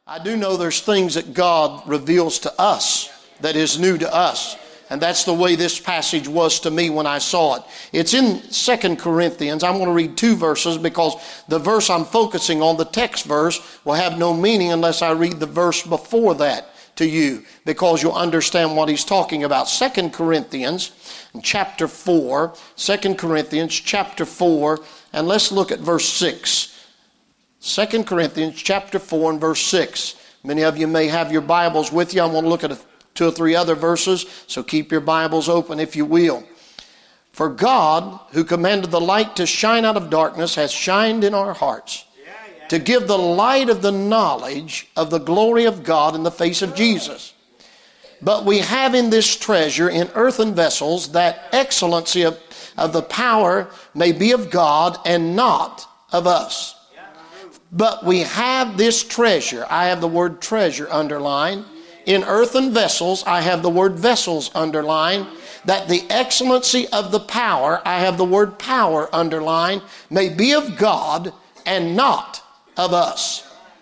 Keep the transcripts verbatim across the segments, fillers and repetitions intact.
I do know there's things that God reveals to us that is new to us. And that's the way this passage was to me when I saw it. It's in Second Corinthians. I'm going to read two verses because the verse I'm focusing on, the text verse, will have no meaning unless I read the verse before that to you, because you'll understand what he's talking about. Second Corinthians chapter four. Second Corinthians chapter four. And let's look at verse six. Second Corinthians chapter four and verse six. Many of you may have your Bibles with you. I want to look at a two or three other verses, so keep your Bibles open if you will. For God, who commanded the light to shine out of darkness, has shined in our hearts yeah, yeah. to give the light of the knowledge of the glory of God in the face of Jesus. But we have in this treasure in earthen vessels, that excellency of, of the power may be of God and not of us. But we have this treasure. I have the word treasure underlined. In earthen vessels, I have the word vessels underlined, that the excellency of the power, I have the word power underlined, may be of God and not of us.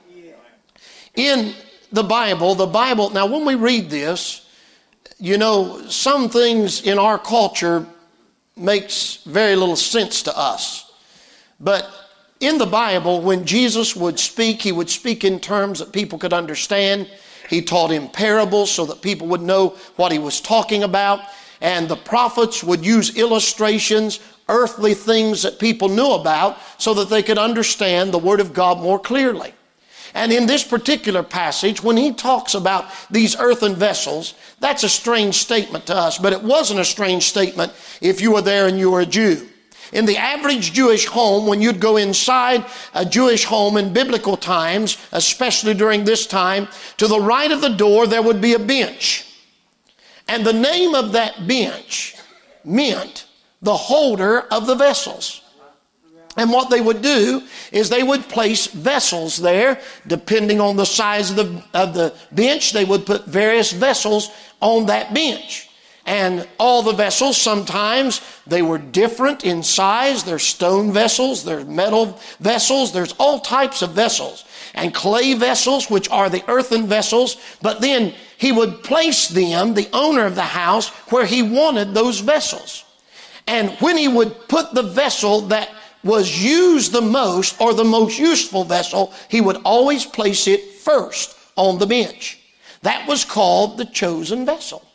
In the Bible, the Bible, now when we read this, you know, some things in our culture makes very little sense to us. But in the Bible, when Jesus would speak, he would speak in terms that people could understand. He taught in parables so that people would know what he was talking about. And the prophets would use illustrations, earthly things that people knew about, so that they could understand the Word of God more clearly. And in this particular passage, when he talks about these earthen vessels, that's a strange statement to us. But it wasn't a strange statement if you were there and you were a Jew. In the average Jewish home, when you'd go inside a Jewish home in biblical times, especially during this time, to the right of the door there would be a bench. And the name of that bench meant the holder of the vessels. And what they would do is they would place vessels there, depending on the size of the, of the bench. They would put various vessels on that bench. And all the vessels, sometimes they were different in size. There's stone vessels, there's metal vessels, there's all types of vessels. And clay vessels, which are the earthen vessels. But then he would place them, the owner of the house, where he wanted those vessels. And when he would put the vessel that was used the most, or the most useful vessel, he would always place it first on the bench. That was called the chosen vessel.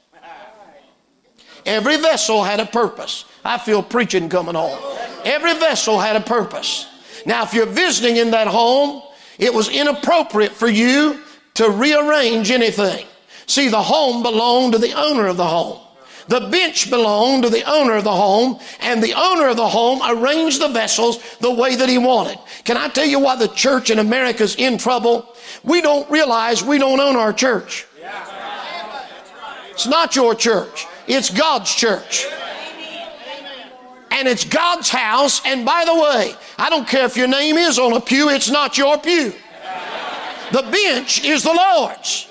Every vessel had a purpose. I feel preaching coming on. Every vessel had a purpose. Now, if you're visiting in that home, it was inappropriate for you to rearrange anything. See, the home belonged to the owner of the home. The bench belonged to the owner of the home, and the owner of the home arranged the vessels the way that he wanted. Can I tell you why the church in America is in trouble? We don't realize we don't own our church. It's not your church. It's God's church. And it's God's house. And by the way, I don't care if your name is on a pew, it's not your pew. The bench is the Lord's.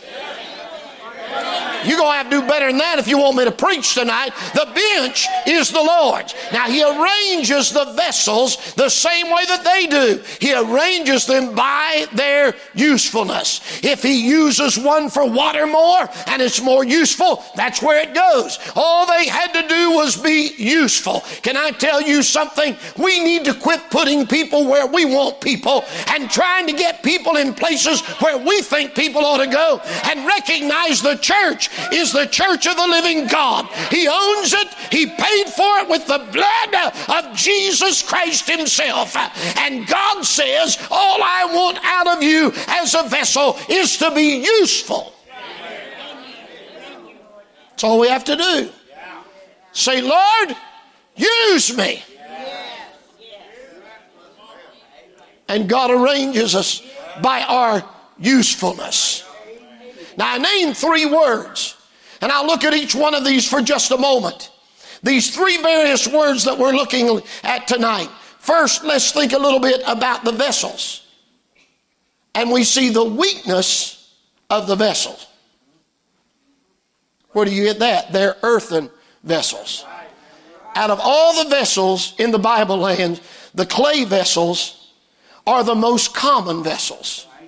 You're going to have to do better than that if you want me to preach tonight. The bench is the Lord's. Now, he arranges the vessels the same way that they do. He arranges them by their usefulness. If he uses one for water more and it's more useful, that's where it goes. All they had to do was be useful. Can I tell you something? We need to quit putting people where we want people and trying to get people in places where we think people ought to go, and recognize the church is the church of the living God. He owns it. He paid for it with the blood of Jesus Christ himself. And God says, all I want out of you as a vessel is to be useful. That's all we have to do. Say, Lord, use me. And God arranges us by our usefulness. Now, I named three words, and I'll look at each one of these for just a moment. These three various words that we're looking at tonight. First, let's think a little bit about the vessels. And we see the weakness of the vessels. Where do you get that? They're earthen vessels. Out of all the vessels in the Bible land, the clay vessels are the most common vessels.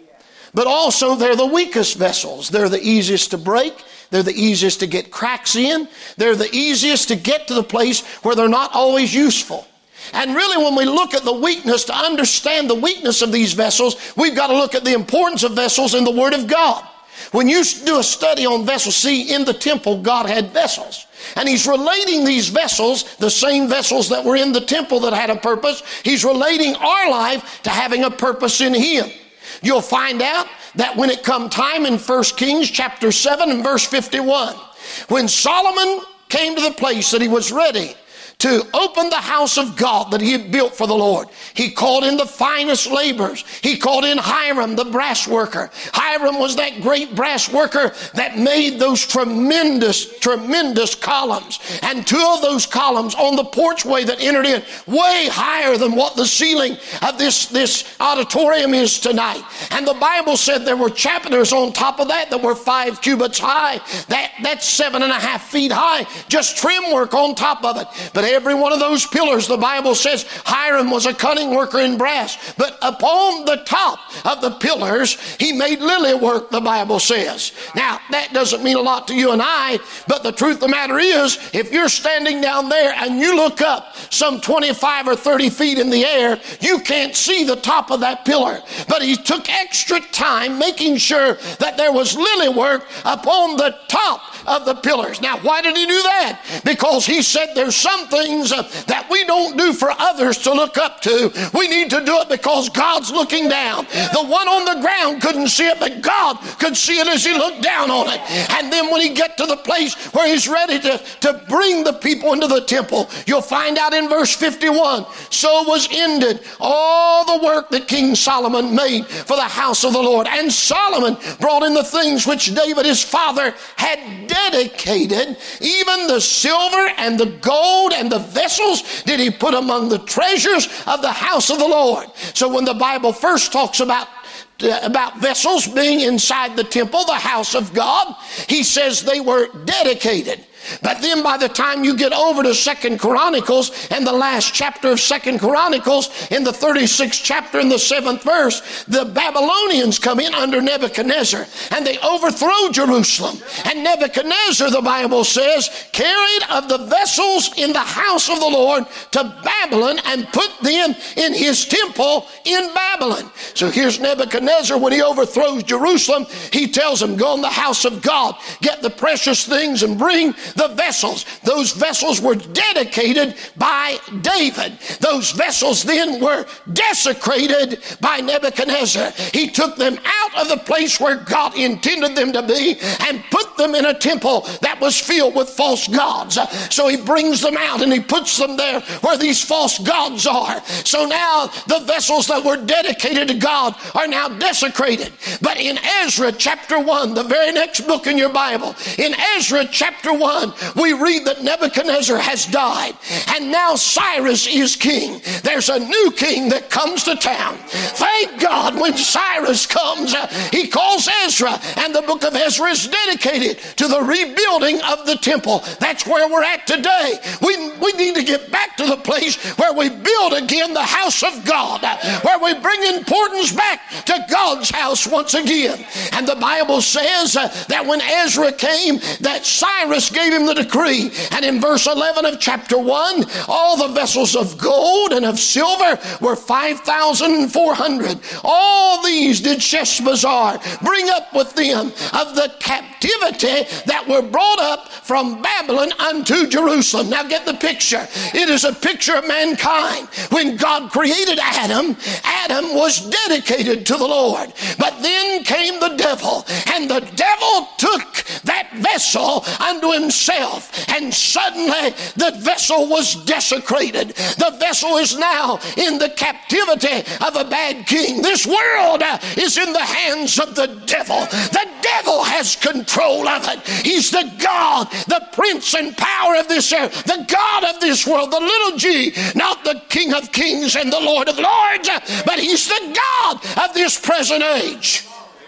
but also they're the weakest vessels. They're the easiest to break. They're the easiest to get cracks in. They're the easiest to get to the place where they're not always useful. And really, when we look at the weakness, to understand the weakness of these vessels, we've got to look at the importance of vessels in the Word of God. When you do a study on vessels, see, in the temple, God had vessels. And he's relating these vessels, the same vessels that were in the temple that had a purpose, he's relating our life to having a purpose in him. You'll find out that when it come time in First Kings chapter seven and verse fifty-one, when Solomon came to the place that he was ready to open the house of God that he had built for the Lord, he called in the finest laborers. He called in Hiram, the brass worker. Hiram was that great brass worker that made those tremendous, tremendous columns. And two of those columns on the porchway that entered in, way higher than what the ceiling of this, this auditorium is tonight. And the Bible said there were chapiters on top of that that were five cubits high. That, that's seven and a half feet high. Just trim work on top of it. But every one of those pillars, the Bible says, Hiram was a cunning worker in brass. But upon the top of the pillars, he made lily work, the Bible says. Now, that doesn't mean a lot to you and I, but the truth of the matter is, if you're standing down there and you look up some twenty-five or thirty feet in the air, you can't see the top of that pillar. But he took extra time making sure that there was lily work upon the top of the pillars. Now, why did he do that? Because he said there's some things uh, that we don't do for others to look up to. We need to do it because God's looking down. The one on the ground couldn't see it, but God could see it as he looked down on it. And then when he get to the place where he's ready to, to bring the people into the temple, you'll find out in verse fifty-one, so was ended all the work that King Solomon made for the house of the Lord. And Solomon brought in the things which David his father had dedicated, even the silver and the gold and the vessels did he put among the treasures of the house of the Lord. So when the Bible first talks about uh, about vessels being inside the temple, the house of God, he says they were dedicated. But then by the time you get over to Second Chronicles and the last chapter of Second Chronicles, in the thirty-sixth chapter in the seventh verse, the Babylonians come in under Nebuchadnezzar and they overthrow Jerusalem. And Nebuchadnezzar, the Bible says, carried of the vessels in the house of the Lord to Babylon and put them in his temple in Babylon. So here's Nebuchadnezzar, when he overthrows Jerusalem, he tells them, go in the house of God, get the precious things and bring the vessels. Those vessels were dedicated by David. Those vessels then were desecrated by Nebuchadnezzar. He took them out of the place where God intended them to be and put them in a temple that was filled with false gods. So he brings them out and he puts them there where these false gods are. So now the vessels that were dedicated to God are now desecrated. But in Ezra chapter one, the very next book in your Bible, in Ezra chapter one, we read that Nebuchadnezzar has died and now Cyrus is king. There's a new king that comes to town. Thank God when Cyrus comes, uh, he calls Ezra, and the book of Ezra is dedicated to the rebuilding of the temple. That's where we're at today. We, we need to get back to the place where we build again the house of God, uh, where we bring importance back to God's house once again. And the Bible says uh, that when Ezra came, that Cyrus gave him the decree. And in verse eleven of chapter one, all the vessels of gold and of silver were five thousand four hundred. All these did Sheshbazzar bring up with them of the captivity that were brought up from Babylon unto Jerusalem. Now get the picture. It is a picture of mankind. When God created Adam, Adam was dedicated to the Lord. But then came the devil, and the devil took that vessel unto himself, and suddenly the vessel was desecrated. The vessel is now in the captivity of a bad king. This world is in the hands of the devil. The devil has control of it. He's the God, the prince and power of this earth, the God of this world, the little g, not the King of kings and the Lord of lords, but he's the God of this present age.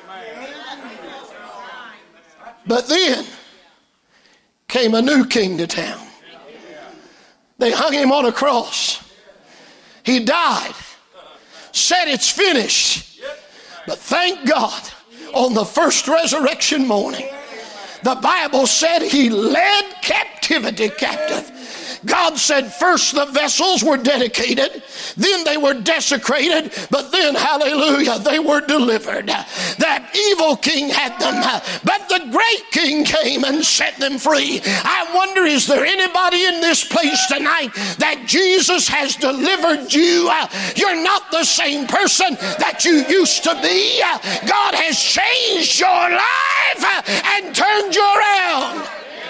But then came a new king to town. They hung him on a cross. He died. Said it's finished. But thank God, on the first resurrection morning, the Bible said he led captivity captive. God said first the vessels were dedicated, then they were desecrated, but then, hallelujah, they were delivered. That evil king had them, but the great king came and set them free. I wonder, is there anybody in this place tonight that Jesus has delivered you? You're not the same person that you used to be. God has changed your life and turned you around.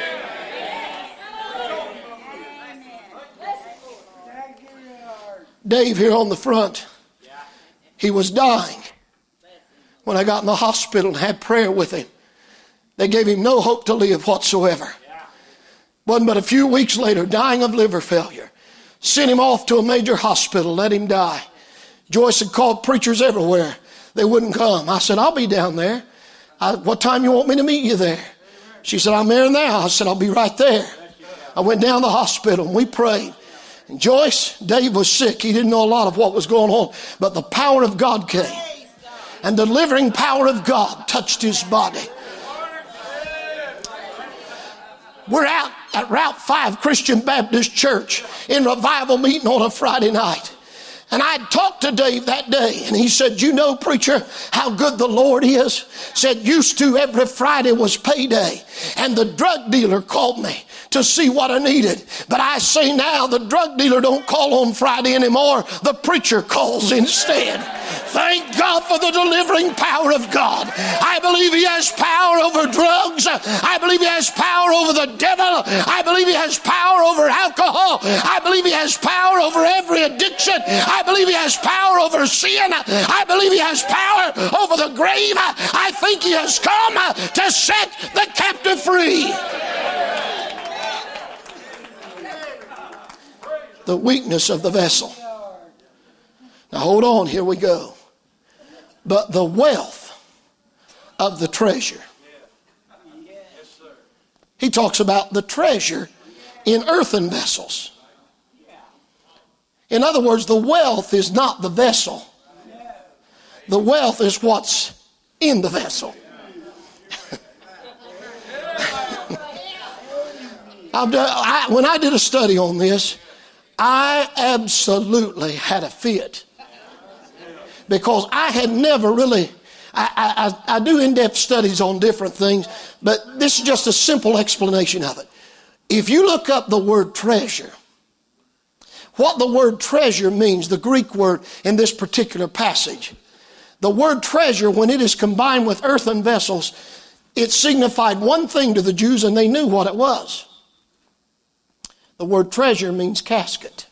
Dave here on the front, he was dying when I got in the hospital and had prayer with him. They gave him no hope to live whatsoever. Wasn't but a few weeks later, dying of liver failure. Sent him off to a major hospital, let him die. Joyce had called preachers everywhere. They wouldn't come. I said, I'll be down there. I, what time you want me to meet you there? She said, I'm there now. I said, I'll be right there. I went down to the hospital and we prayed. And Joyce, Dave was sick. He didn't know a lot of what was going on. But the power of God came. And the delivering power of God touched his body. We're out at Route five Christian Baptist Church in revival meeting on a Friday night. And I talked to Dave that day, and he said, you know, preacher, how good the Lord is? Said, used to every Friday was payday, and the drug dealer called me to see what I needed. But I say now, the drug dealer don't call on Friday anymore. The preacher calls instead. Thank God for the delivering power of God. I believe he has power over drugs. I believe he has power over the devil. I believe he has power over alcohol. I believe he has power over every addiction. I believe he has power over sin. I believe he has power over the grave. I think he has come to set the captive free. The weakness of the vessel. Now hold on, here we go. But the wealth of the treasure. He talks about the treasure in earthen vessels. In other words, the wealth is not the vessel. The wealth is what's in the vessel. I, when I did a study on this, I absolutely had a fit. Because I had never really, I, I, I do in-depth studies on different things, but this is just a simple explanation of it. If you look up the word treasure, what the word treasure means, the Greek word in this particular passage, the word treasure, when it is combined with earthen vessels, it signified one thing to the Jews, and they knew what it was. The word treasure means casket.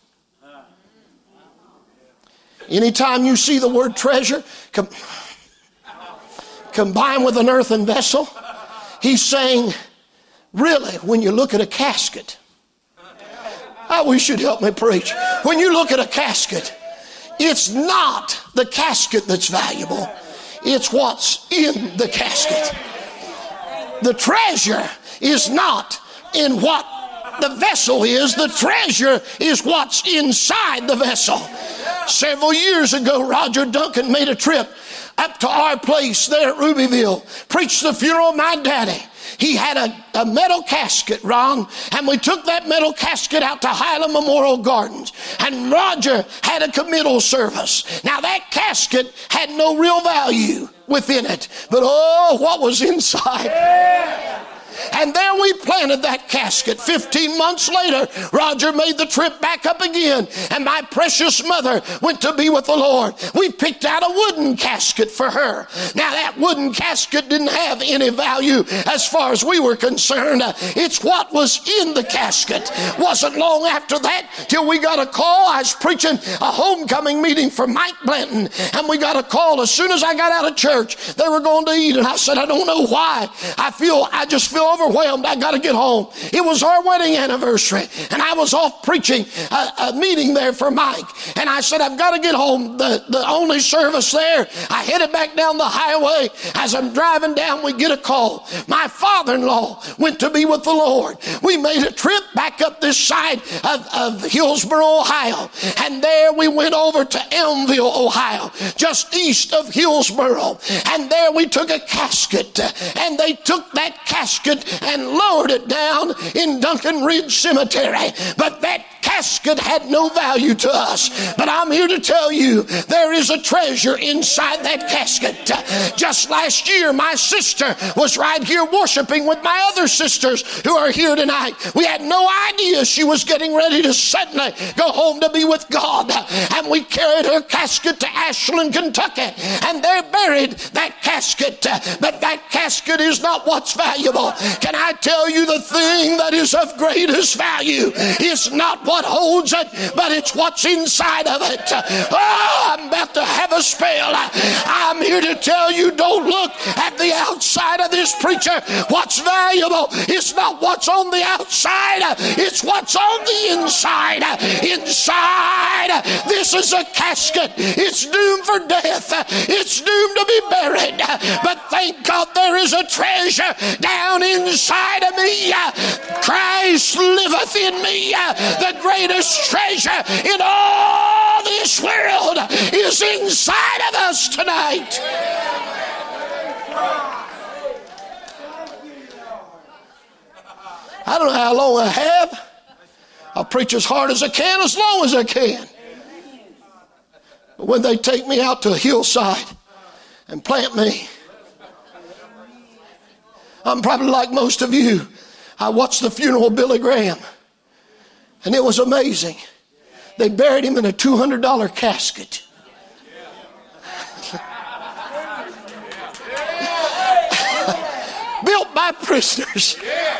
Anytime you see the word treasure com- combined with an earthen vessel, he's saying, really, when you look at a casket, I wish you'd help me preach. When you look at a casket, it's not the casket that's valuable. It's what's in the casket. The treasure is not in what the vessel is. The treasure is what's inside the vessel. Several years ago, Roger Duncan made a trip up to our place there at Rubyville, preached the funeral of my daddy. He had a, a metal casket, Ron, and we took that metal casket out to Highland Memorial Gardens, and Roger had a committal service. Now that casket had no real value within it, but oh, what was inside. Yeah. And there we planted that casket. Fifteen months later, Roger made the trip back up again, and my precious mother went to be with the Lord. We picked out a wooden casket for her. Now that wooden casket didn't have any value as far as we were concerned. It's what was in the casket. Wasn't long after that till we got a call. I was preaching a homecoming meeting for Mike Blanton, and we got a call as soon as I got out of church. They were going to eat, and I said, I don't know why. I feel, I just feel overwhelmed. I got to get home. It was our wedding anniversary, and I was off preaching a, a meeting there for Mike. And I said, I've got to get home. The, the only service there. I headed back down the highway. As I'm driving down, we get a call. My father-in-law went to be with the Lord. We made a trip back up this side of, of Hillsboro, Ohio. And there we went over to Elmville, Ohio, just east of Hillsboro. And there we took a casket, and they took that casket and lowered it down in Duncan Ridge Cemetery. But that casket had no value to us. But I'm here to tell you, there is a treasure inside that casket. Just last year, my sister was right here worshiping with my other sisters who are here tonight. We had no idea she was getting ready to suddenly go home to be with God. And we carried her casket to Ashland, Kentucky, and they buried that casket. But that casket is not what's valuable. Can I tell you, the thing that is of greatest value is not what holds it, but it's what's inside of it. Oh, I'm about to have a spell. I'm here to tell you, don't look at the outside of this preacher. What's valuable is not what's on the outside, it's what's on the inside. Inside, this is a casket. It's doomed for death. It's doomed to be buried. But thank God there is a treasure down inside of me. Christ liveth in me. The greatest treasure in all this world is inside of us tonight. I don't know how long I have. I'll preach as hard as I can, as long as I can. But when they take me out to a hillside and plant me, I'm probably like most of you. I watched the funeral of Billy Graham, and it was amazing. They buried him in a two hundred dollars casket. Built by prisoners.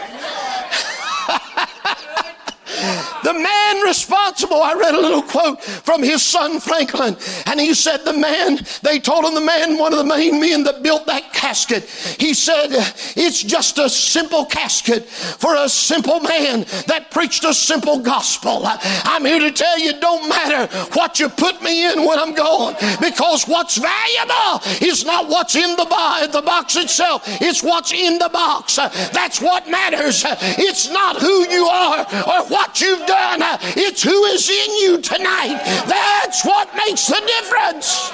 The man responsible, I read a little quote from his son Franklin, and he said the man, they told him the man, one of the main men that built that casket, he said, it's just a simple casket for a simple man that preached a simple gospel. I'm here to tell you, it don't matter what you put me in when I'm gone, because what's valuable is not what's in the, bo- the box itself, it's what's in the box. That's what matters. It's not who you are or what you've done. It's who is in you tonight. That's what makes the difference.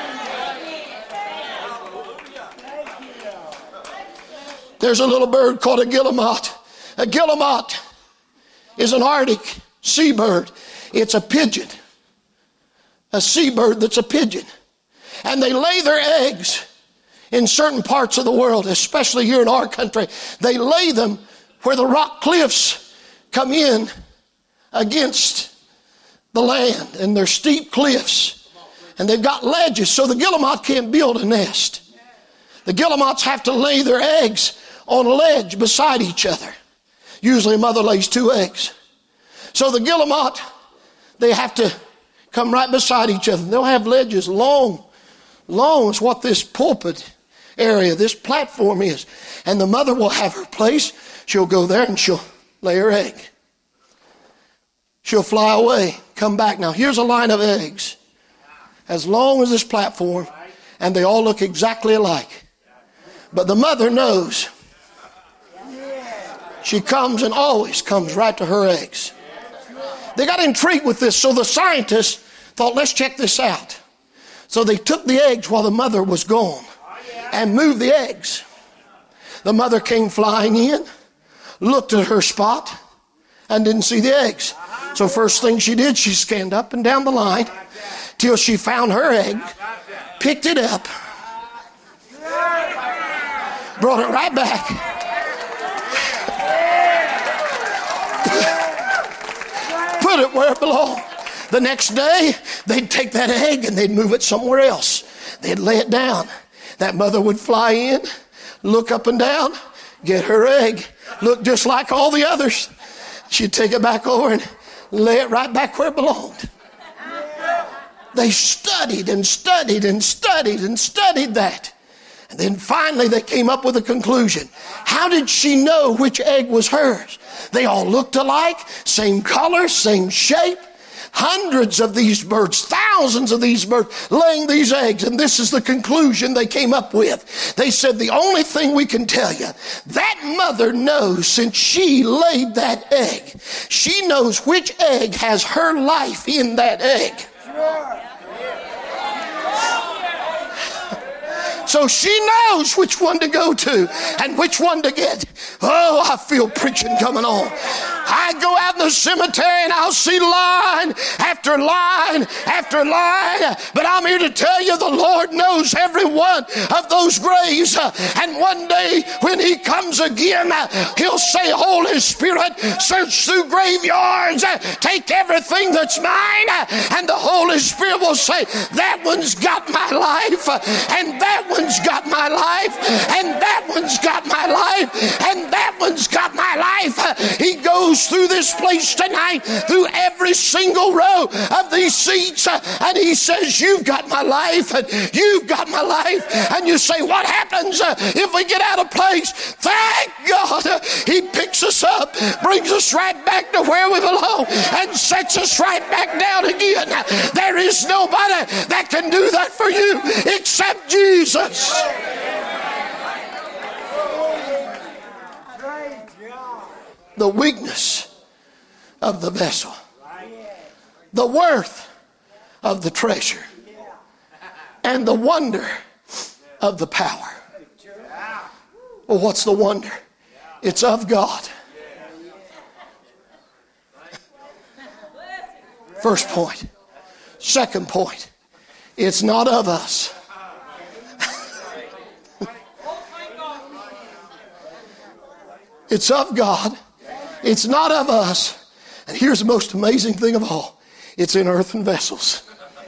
There's a little bird called a guillemot. A guillemot is an Arctic seabird. It's a pigeon. A seabird that's a pigeon. And they lay their eggs in certain parts of the world, especially here in our country. They lay them where the rock cliffs come in against the land, and they're steep cliffs, and they've got ledges, so the guillemot can't build a nest. The guillemots have to lay their eggs on a ledge beside each other. Usually a mother lays two eggs. So the guillemot, they have to come right beside each other. They'll have ledges long, long as what this pulpit area, this platform is. And the mother will have her place. She'll go there and she'll lay her egg. She'll fly away, come back. Now, here's a line of eggs, as long as this platform, and they all look exactly alike. But the mother knows. She comes and always comes right to her eggs. They got intrigued with this, so the scientists thought, let's check this out. So they took the eggs while the mother was gone and moved the eggs. The mother came flying in, looked at her spot, and didn't see the eggs. So first thing she did, she scanned up and down the line till she found her egg, picked it up, brought it right back, put it where it belonged. The next day, they'd take that egg and they'd move it somewhere else. They'd lay it down. That mother would fly in, look up and down, get her egg, look just like all the others. She'd take it back over and lay it right back where it belonged. They studied and studied and studied and studied that. And then finally they came up with a conclusion. How did she know which egg was hers? They all looked alike, same color, same shape. Hundreds of these birds, thousands of these birds laying these eggs. And this is the conclusion they came up with. They said, the only thing we can tell you, that mother knows since she laid that egg. She knows which egg has her life in that egg. So she knows which one to go to and which one to get. Oh, I feel preaching coming on. I go out in the cemetery and I'll see line after line after line. But I'm here to tell you the Lord knows every one of those graves. And one day when He comes again, He'll say, Holy Spirit, search through graveyards, take everything that's mine. And the Holy Spirit will say, that one's got my life, and that one's got my life, and that one's got my life, and that one's got my life. He goes through this place tonight, through every single row of these seats, and He says, you've got my life, and you've got my life. And you say, what happens if we get out of place? Thank God He picks us up, brings us right back to where we belong, and sets us right back down again. There is nobody that can do that for you except Jesus. The weakness of the vessel, the worth of the treasure, and the wonder of the power. Well, what's the wonder? It's of God. First point. Second point. It's not of us. It's of God. It's not of us. And here's the most amazing thing of all. It's in earthen vessels.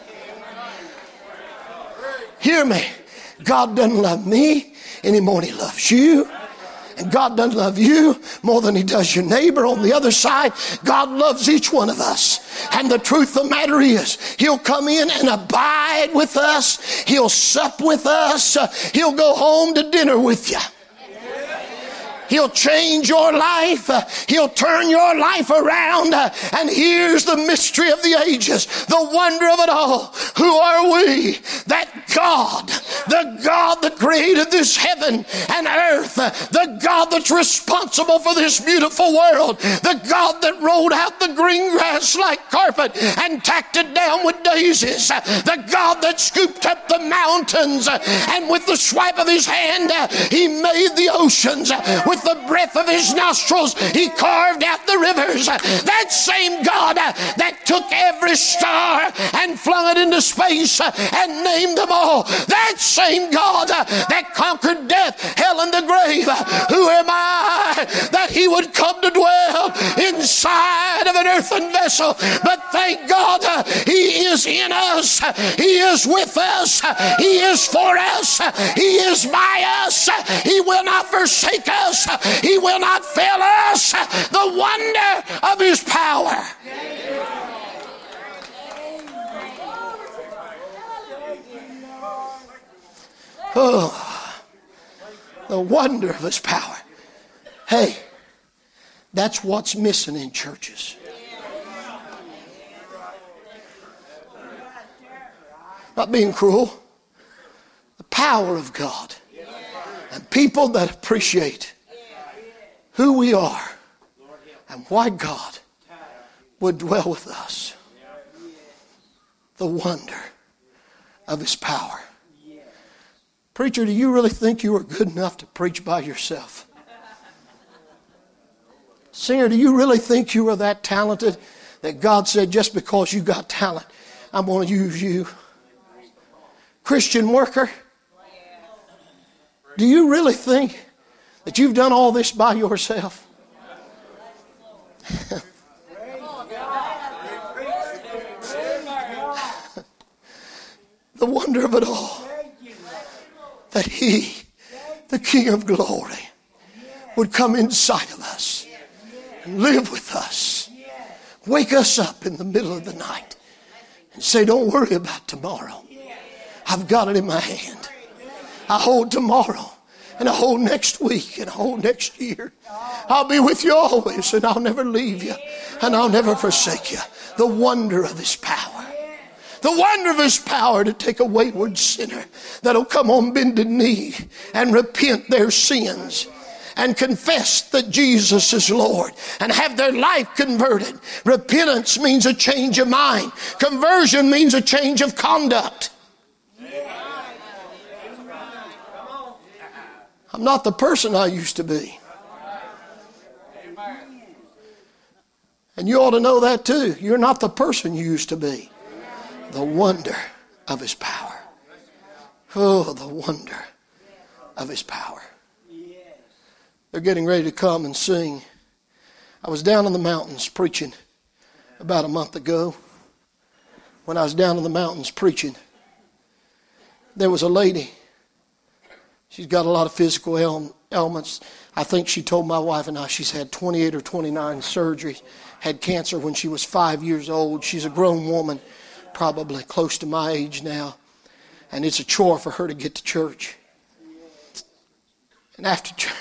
Hear me. God doesn't love me any more than He loves you. And God doesn't love you more than He does your neighbor on the other side. God loves each one of us. And the truth of the matter is, He'll come in and abide with us. He'll sup with us. He'll go home to dinner with you. He'll change your life. He'll turn your life around. And here's the mystery of the ages, the wonder of it all. Who are we? That God, the God that created this heaven and earth, the God that's responsible for this beautiful world, the God that rolled out the green grass like carpet and tacked it down with daisies, the God that scooped up the mountains and with the swipe of His hand He made the oceans. With the breath of His nostrils He carved out the rivers. That same God that took every star and flung it into space and named them all. That same God that conquered death, hell, and the grave. Who am I that He would come to dwell inside of an earthen vessel? But thank God He is in us. He is with us. He is for us. He is by us. He will not forsake us. He will not fail us. The wonder of His power. Oh, the wonder of His power. Hey, that's what's missing in churches. Not being cruel. The power of God. And people that appreciate who we are and why God would dwell with us. The wonder of His power. Preacher, do you really think you are good enough to preach by yourself? Singer, do you really think you are that talented that God said, just because you got talent, I'm going to use you? Christian worker, do you really think that you've done all this by yourself? The wonder of it all. That He, the King of glory, would come inside of us and live with us. Wake us up in the middle of the night and say, don't worry about tomorrow. I've got it in my hand. I hold tomorrow. And I hold next week. And I hold next year. I'll be with you always. And I'll never leave you. And I'll never forsake you. The wonder of His power. The wonder of His power to take a wayward sinner that'll come on bended knee and repent their sins and confess that Jesus is Lord and have their life converted. Repentance means a change of mind. Conversion means a change of conduct. I'm not the person I used to be. And you ought to know that too. You're not the person you used to be. The wonder of His power. Oh, the wonder of His power. They're getting ready to come and sing. I was down in the mountains preaching about a month ago. When I was down in the mountains preaching, there was a lady. She's got a lot of physical ailments. I think she told my wife and I she's had twenty-eight or twenty-nine surgeries. Had cancer when she was five years old. She's a grown woman, probably close to my age now. And it's a chore for her to get to church. And after church,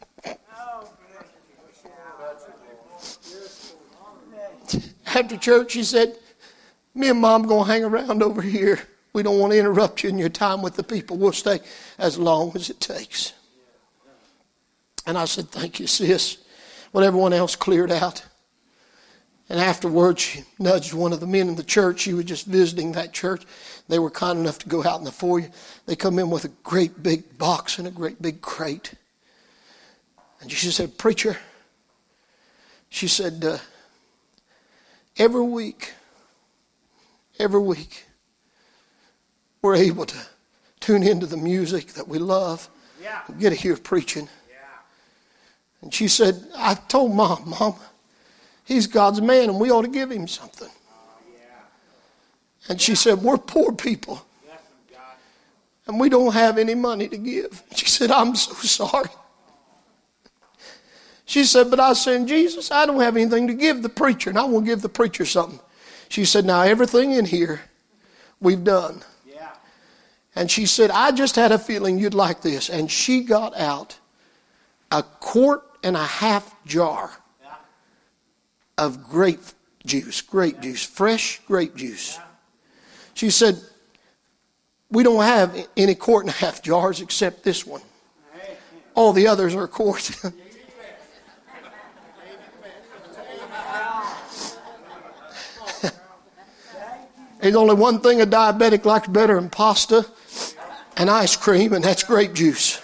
after church, she said, me and Mom going to hang around over here. We don't want to interrupt you in your time with the people. We'll stay as long as it takes. And I said, thank you, sis. Well, everyone else cleared out. And afterwards, she nudged one of the men in the church. She was just visiting that church. They were kind enough to go out in the foyer. They come in with a great big box and a great big crate. And she said, preacher, she said, uh, every week, every week, we're able to tune into the music that we love. Yeah. We get to hear preaching. Yeah. And she said, I told Mom, Mom, he's God's man and we ought to give him something. Oh, yeah. And she said, we're poor people. Yes, and we don't have any money to give. She said, I'm so sorry. She said, but I said, Jesus, I don't have anything to give the preacher, and I want to give the preacher something. She said, now everything in here we've done. Yeah. And she said, I just had a feeling you'd like this. And she got out a quart and a half jar yeah. of grape juice, grape yeah. juice, fresh grape juice. Yeah. She said, we don't have any quart and a half jars except this one. All the others are quarts. There's only one thing a diabetic likes better than pasta and ice cream, and that's grape juice.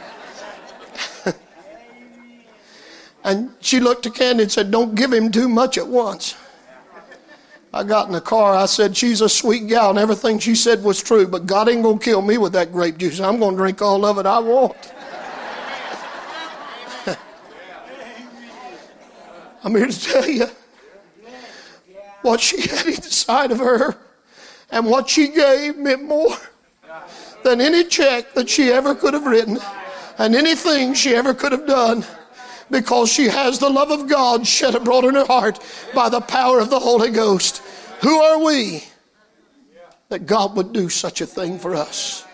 And she looked at Candy and said, don't give him too much at once. I got in the car. I said, she's a sweet gal, and everything she said was true, but God ain't going to kill me with that grape juice. I'm going to drink all of it I want. I'm here to tell you what she had inside of her and what she gave meant more than any check that she ever could have written and anything she ever could have done, because she has the love of God shed abroad in her heart by the power of the Holy Ghost. Who are we that God would do such a thing for us?